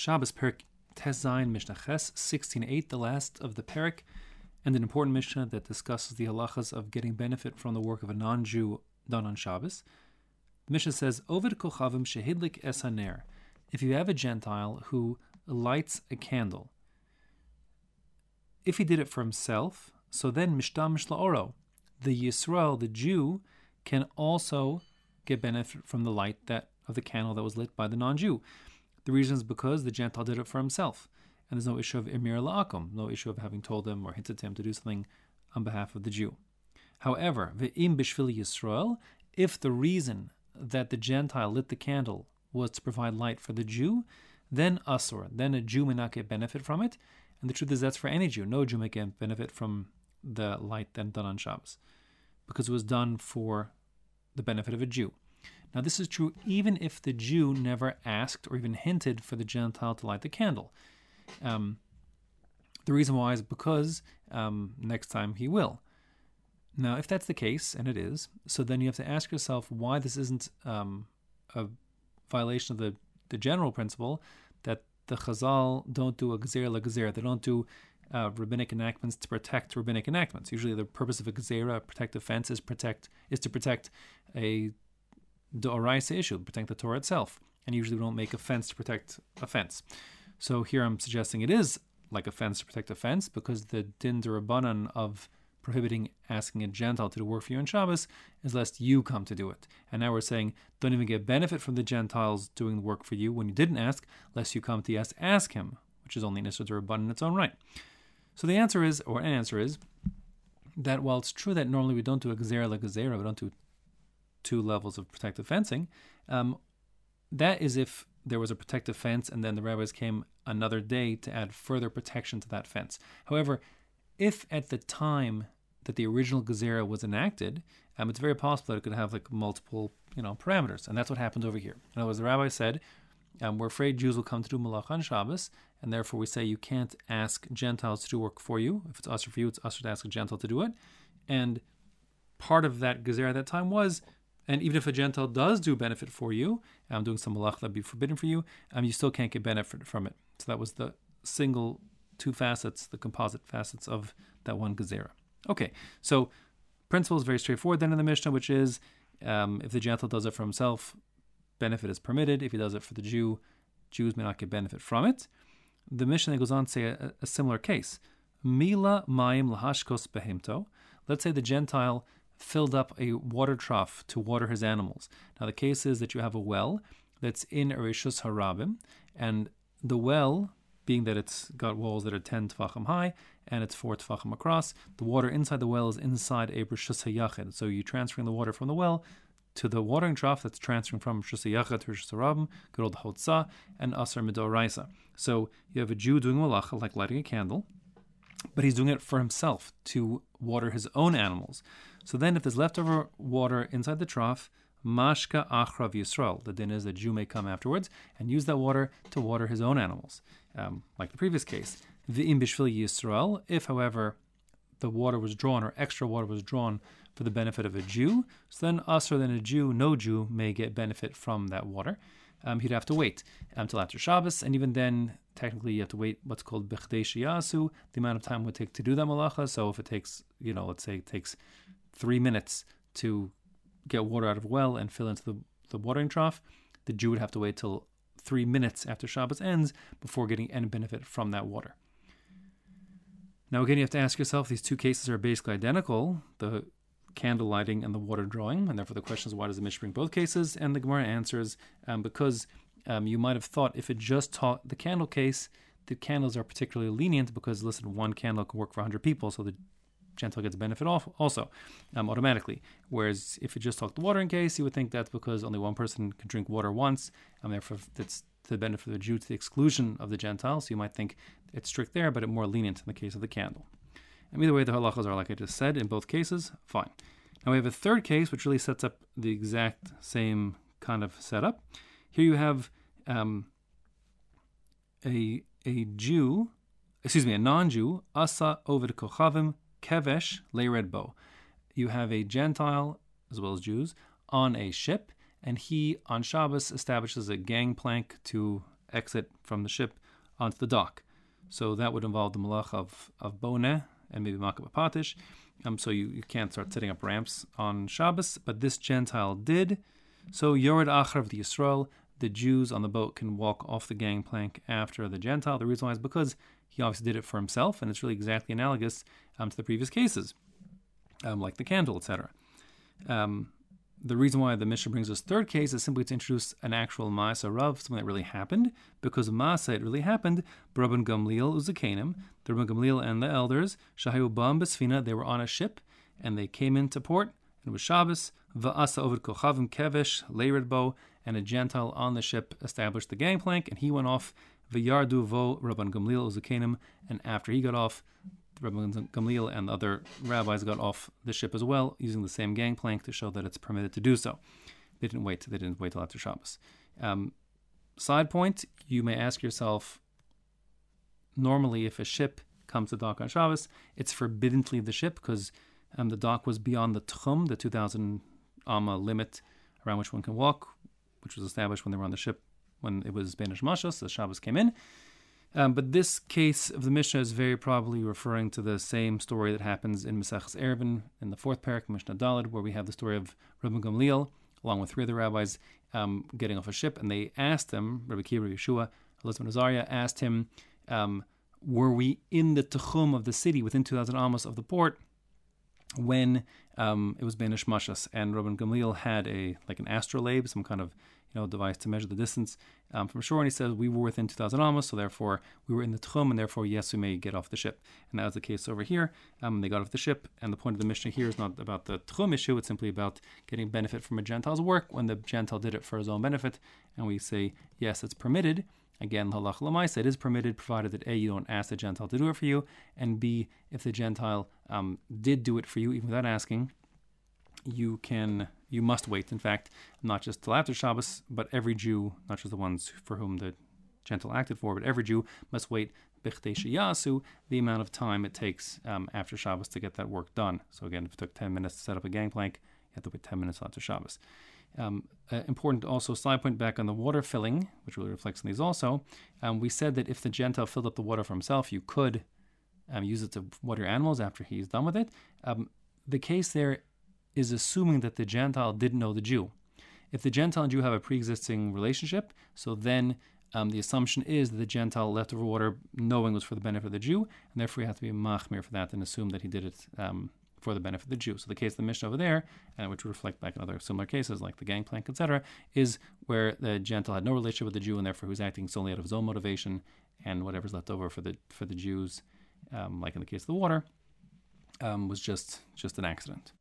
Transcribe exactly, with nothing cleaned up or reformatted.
Shabbos Perik Tes Zayin Mishnah Ches sixteen eight, the last of the Perik, and an important Mishnah that discusses the halachas of getting benefit from the work of a non-Jew done on Shabbos. The Mishnah says, Ovid kochavim shehidlik es haner. If you have a Gentile who lights a candle, if he did it for himself, so then mishtamish la'oro, the Yisrael, the Jew, can also get benefit from the light that of the candle that was lit by the non-Jew. The reason is because the Gentile did it for himself, and there's no issue of emir la'akum, no issue of having told him or hinted to him to do something on behalf of the Jew. However, ve'im bishvil Yisrael, if the reason that the Gentile lit the candle was to provide light for the Jew, then asur, then a Jew may not get benefit from it. And the truth is that's for any Jew. No Jew may get benefit from the light then done on Shabbos, because it was done for the benefit of a Jew. Now, this is true even if the Jew never asked or even hinted for the Gentile to light the candle. Um, the reason why is because um, next time he will. Now, if that's the case, and it is, so then you have to ask yourself why this isn't um, a violation of the, the general principle that the Chazal don't do a gzeira la-gzeira. They don't do uh, rabbinic enactments to protect rabbinic enactments. Usually the purpose of a gzeira, a protective fence, is protect is to protect a d'oraisa issue, protect the Torah itself. And usually we don't make a fence to protect a fence. So here I'm suggesting it is like a fence to protect a fence, because the din d'Rabbanan of prohibiting asking a Gentile to do work for you on Shabbos is lest you come to do it. And now we're saying don't even get benefit from the Gentiles doing the work for you when you didn't ask, lest you come to yes, ask him, which is only an issur d'Rabbanan in its own right. So the answer is, or an answer is, that while it's true that normally we don't do a gzeira la-gzeira, we don't do two levels of protective fencing, um, that is if there was a protective fence and then the rabbis came another day to add further protection to that fence. However, if at the time that the original Gezerah was enacted, um, it's very possible that it could have like multiple, you know, parameters, and that's what happened over here. In other words, the rabbi said, um, we're afraid Jews will come to do malach on Shabbos, and therefore we say you can't ask Gentiles to do work for you. If it's usher for you, it's usher to ask a Gentile to do it. And part of that Gezerah at that time was, and even if a Gentile does do benefit for you, um, doing some malach that would be forbidden for you, um, you still can't get benefit from it. So that was the single two facets, the composite facets of that one Gezerah. Okay, so principle is very straightforward then in the Mishnah, which is um, if the Gentile does it for himself, benefit is permitted. If he does it for the Jew, Jews may not get benefit from it. The Mishnah goes on to say a, a similar case. Mila mayim lahashkos behemto. Let's say the Gentile filled up a water trough to water his animals. Now the case is that you have a well that's in Rishus Harabim, and the well, being that it's got walls that are ten tefachim high and it's four tefachim across, the water inside the well is inside a Rishus HaYachid. So you're transferring the water from the well to the watering trough that's transferring from Rishus HaYachid to Rishus Harabim, good old Hotzah, and Asar Midoraisa. So you have a Jew doing malacha, like lighting a candle, but he's doing it for himself to water his own animals. So then if there's leftover water inside the trough, mashka achrav Yisrael, the din is that Jew may come afterwards and use that water to water his own animals, um, like the previous case. V'im bishvil Yisrael, if however the water was drawn or extra water was drawn for the benefit of a Jew, so then us or then a Jew, no Jew may get benefit from that water. Um, he'd have to wait until after Shabbos, and even then, technically, you have to wait what's called bichdei sheyasu, the amount of time it would take to do that malacha. So if it takes, you know, let's say it takes three minutes to get water out of a well and fill into the, the watering trough, the Jew would have to wait till three minutes after Shabbos ends before getting any benefit from that water. Now again, you have to ask yourself, these two cases are basically identical, the candle lighting and the water drawing, and therefore the question is, why does the Mishnah bring both cases? And the Gemara answers, um, because um, you might have thought if it just taught the candle case, the candles are particularly lenient because, listen, one candle can work for one hundred people, so the Gentile gets benefit also um, automatically. Whereas if it just talked the watering case, you would think that's because only one person can drink water once, and therefore that's to the benefit of the Jew to the exclusion of the Gentile. So you might think it's strict there, but it's more lenient in the case of the candle. And either way, the halachas are like I just said in both cases. Fine. Now we have a third case which really sets up the exact same kind of setup. Here you have um, a a Jew, excuse me, a non-Jew, asa ovid kochavim kevesh leired bo. You have a Gentile as well as Jews on a ship, and he on Shabbos establishes a gangplank to exit from the ship onto the dock. So that would involve the malach of, of boneh and maybe makab patish. Um, so you, you can't start setting up ramps on Shabbos, but this Gentile did. So Yored Achar of the Yisrael, the Jews on the boat can walk off the gangplank after the Gentile. The reason why is because he obviously did it for himself, and it's really exactly analogous um, to the previous cases, um, like the candle, et cetera. Um, the reason why the Mishnah brings this third case is simply to introduce an actual Ma'aseh Rav, something that really happened. Because of Ma'aseh, it really happened. Rabban Gamliel Uzakanim, the Rabban Gamliel and the elders, Shahayu Bam Besfina, they were on a ship, and they came into port, and it was Shabbos. Va'asa Ovid Kochavim Kevesh Leiridbo, and a Gentile on the ship established the gangplank, and he went off. V'yardu vo Rabban Gamliel Uzakanim, and after he got off, Rabban Gamliel and the other rabbis got off the ship as well, using the same gangplank to show that it's permitted to do so. They didn't wait. They didn't wait till after Shabbos. Um, side point: you may ask yourself, normally, if a ship comes to dock on Shabbos, it's forbidden to leave the ship because um, the dock was beyond the tchum, the two thousand amma limit around which one can walk, which was established when they were on the ship when it was Benish Mashas, the Shabbos came in. Um, but this case of the Mishnah is very probably referring to the same story that happens in Maseches Eruvin in the fourth parak, Mishnah Daled, where we have the story of Rabban Gamliel, along with three other rabbis, um, getting off a ship, and they asked him, Rabbi Kiva, Rabbi Yeshua, Elazar Azariah, asked him, um, were we in the Techum of the city, within two thousand amos of the port, when um, it was Benish Mashas, and Rabban Gamliel had a like an astrolabe, some kind of you know device to measure the distance um, from shore, and he says we were within two thousand amos, so therefore we were in the Tchum, and therefore yes, we may get off the ship. And that was the case over here. Um, they got off the ship, and the point of the Mishnah here is not about the Tchum issue; it's simply about getting benefit from a Gentile's work when the Gentile did it for his own benefit, and we say yes, it's permitted. Again, halach l'maisa, it is permitted, provided that A, you don't ask the Gentile to do it for you, and B, if the Gentile um, did do it for you, even without asking, you can, you must wait. In fact, not just till after Shabbos, but every Jew, not just the ones for whom the Gentile acted for, but every Jew must wait b'chtei sheyasu, the amount of time it takes um, after Shabbos to get that work done. So again, if it took ten minutes to set up a gangplank, you have to wait ten minutes after Shabbos. Um, uh, important also, side point back on the water filling, which really reflects on these also. Um, we said that if the Gentile filled up the water for himself, you could um, use it to water your animals after he's done with it. Um, the case there is assuming that the Gentile didn't know the Jew. If the Gentile and Jew have a pre-existing relationship, so then um, the assumption is that the Gentile leftover water knowing was for the benefit of the Jew, and therefore you have to be machmir for that and assume that he did it um, for the benefit of the Jew. So the case of the Mishnah over there, and which would reflect back in other similar cases like the gangplank, et cetera, is where the Gentile had no relationship with the Jew, and therefore he was acting solely out of his own motivation, and whatever's left over for the for the Jews, um, like in the case of the water, um, was just just an accident.